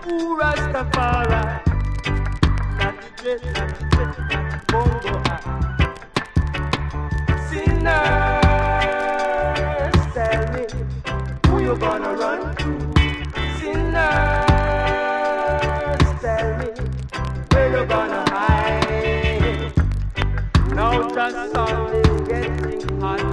Ooh, Rastafari, not the dread, not the dread, not the bongo high. Sinners, tell me, who you gonna run to? Sinners, tell me, where you gonna hide? Now the sun is getting hot.